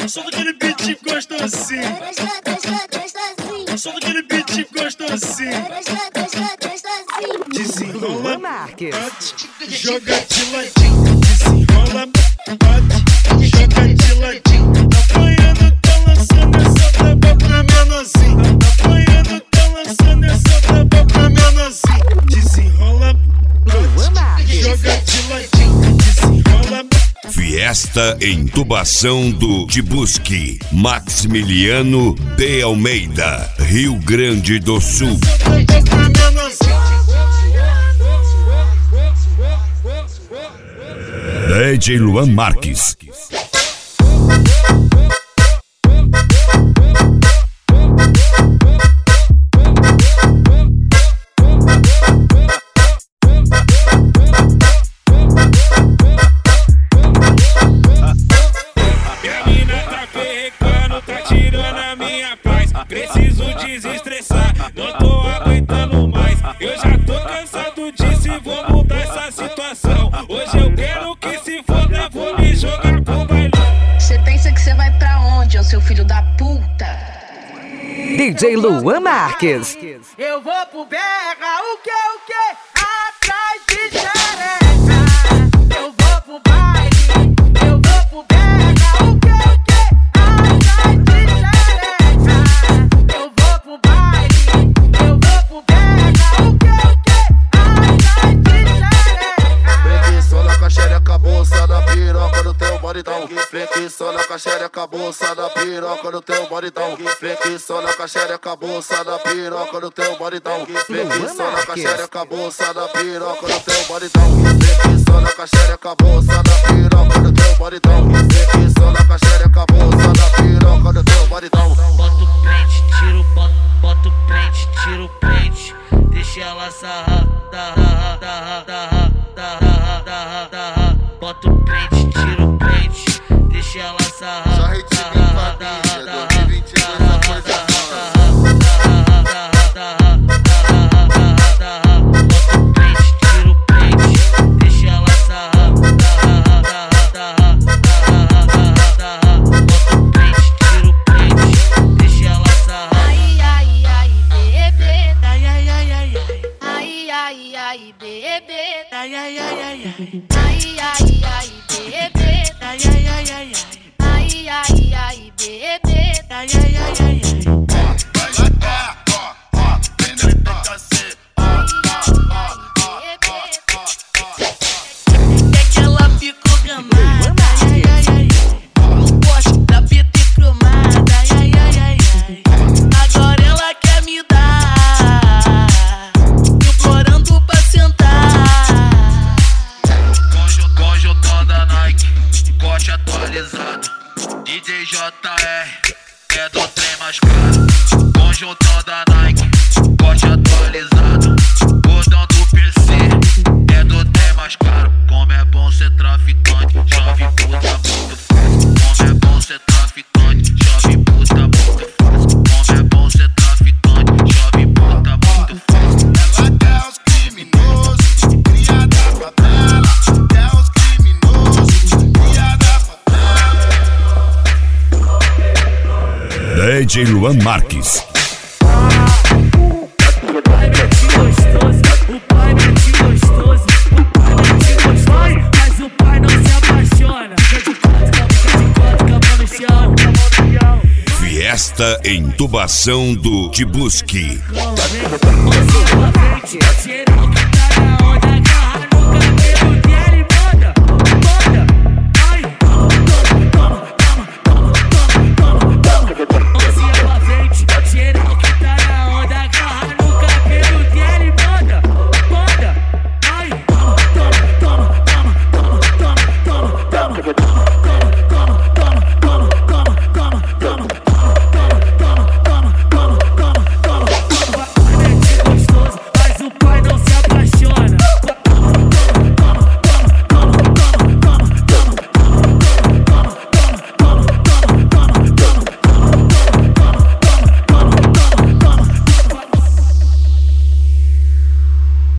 Solta aquele beat gostosinho. Solta aquele beat gostosinho. Desenrola, bate, joga de ladinho. Desenrola, bate, joga de ladinho. Apanhando, tá lançando essa braba pra menorzinho. Apanhando, tá lançando essa braba pra menorzinho. Desenrola, bate, joga de ladinho. Desenrola, Fiesta Entubação do Tibusqui, Maximiliano de Almeida, Rio Grande do Sul. DJ Luan Marques. Preciso desestressar, não tô aguentando mais. Eu já tô cansado disso e vou mudar essa situação. Hoje eu quero que se foda, vou me jogar pro bailão. Cê pensa que cê vai pra onde, ô seu filho da puta? DJ Luan Marques. Eu vou pro berra, o que? Atrás de xereca. Eu vou pro baile, eu vou pro berra, o que? Atrás de xereca. Eu vou pro baile, eu vou pro berra, o que? Atrás de xereca. Flexiona com a xereca, bolsa da piroca no teu bodytão. Flexiona com a xereca, bolsa da piroca no teu bodytão. Flexiona com a xereca, bolsa da piroca no teu bodytão. Flexiona com a xereca, bolsa da piroca no teu bodytão. Flexiona com a xereca, bolsa da piroca no teu bodytão. Flexiona com a xereca, bolsa da piroca no teu bodytão. Bota o prende, tira o bota o prende, tira o prende. Deixa ela sarrar, bota o prende, tira o prende. Deixa ela sarrar, já retive família, 2022 a coisa bota o prende, tira o prende. Deixa ela sarrar, bota o prende, tira o prende. Deixa ela sarrar. Ai, ai, ai, bebê. Ai, ai, ai, ai, ai. Ai, ai, ai, bebê. Ai, ai, ai, ai, ai. Ai, ai, ai, bebê. Ai, ai, ai, ai, ai. Ai, ai, ai, bebê. Ai, ai, ai, ai, ai. É que ela ficou gamada. Ai, ai, ai, ai. Gosto da PT cromada. Ai, ai, ai, ai. Agora ela quer me dar, implorando pra sentar. Conjuntão da Nike, corte atualizado. DJ JR, é do trem mais caro. Conjuntão da Nike, corte atualizado. Gordão do PC, é do trem mais caro. Como é bom ser traficante, chove puta muito fácil. Como é bom ser traficante, chove puta muito fácil. Como é bom ser traficante, chove puta muito fácil. Ela quer os criminosos, cria da favela. Quer os criminosos, cria da favela. DJ Luan Marques. O pai mete gostoso, o pai mete gostoso, o pai mete gostoso, mas o pai não se apaixona. Fica de cócega no chão. Fiesta Entubação do Tibusqui. Mãozinha pra frente,